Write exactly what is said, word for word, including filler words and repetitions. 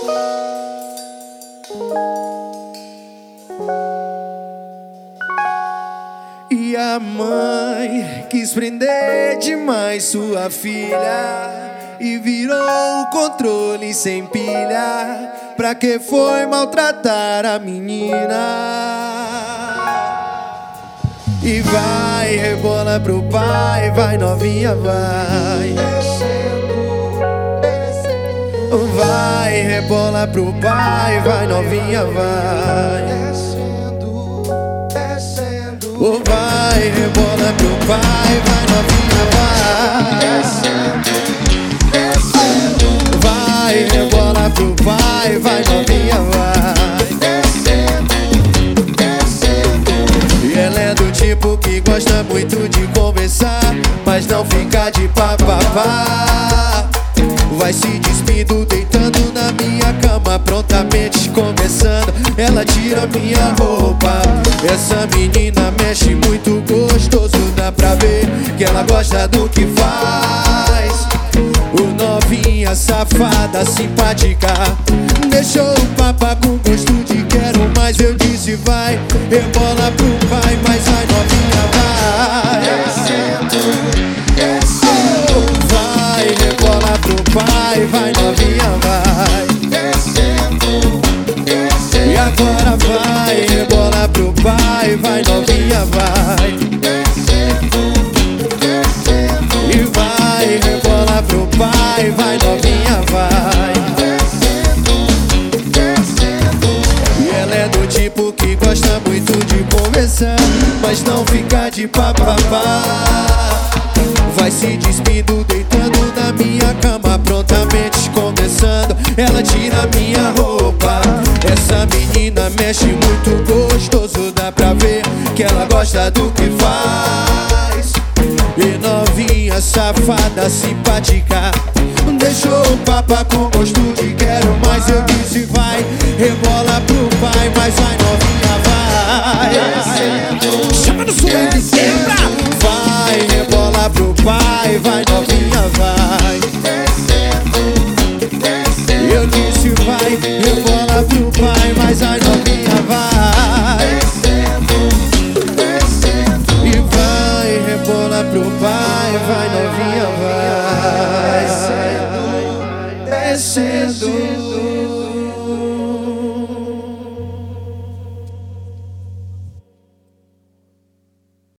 E a mãe quis prender demais sua filha e virou o controle sem pilha. Pra que foi maltratar a menina? E vai, rebola pro pai, vai novinha, vai. Vai, rebola pro pai, vai novinha, vai. Oh, vai, rebola pro pai, vai novinha, vai. Vai, rebola pro pai, vai novinha, vai. E ela é do tipo que gosta muito de conversar, mas não fica de papapá. Vai se despindo, deitando na minha cama, prontamente começando. Ela tira minha roupa. Essa menina mexe muito gostoso, dá pra ver que ela gosta do que faz. O novinha, safada, simpática, deixou o papa com gosto de quero mais. Eu disse vai, rebola pro pai, mas vai novinha, vai. Vai, rebola pro pai, vai novinha, vai. E agora vai, rebola pro pai, vai novinha, vai. E vai, rebola pro pai, vai novinha, vai. E ela é do tipo que gosta muito de conversar, mas não fica de papapá. Vai se despindo, deitando na minha cama, prontamente começando. Ela tira minha roupa. Essa menina mexe muito gostoso, dá pra ver que ela gosta do que faz. E novinha, safada, simpática, deixou o papa com gosto de quero mais. Eu disse vai, rebola pro pai, mas vai novinha, vai. Chama no swing, quebra. Vai, rebola pro pai, vai novinha, vai. Eu disse vai, rebola pro pai, mas vai novinha, vai. E vai, rebola pro pai, vai novinha, vai. Descendo.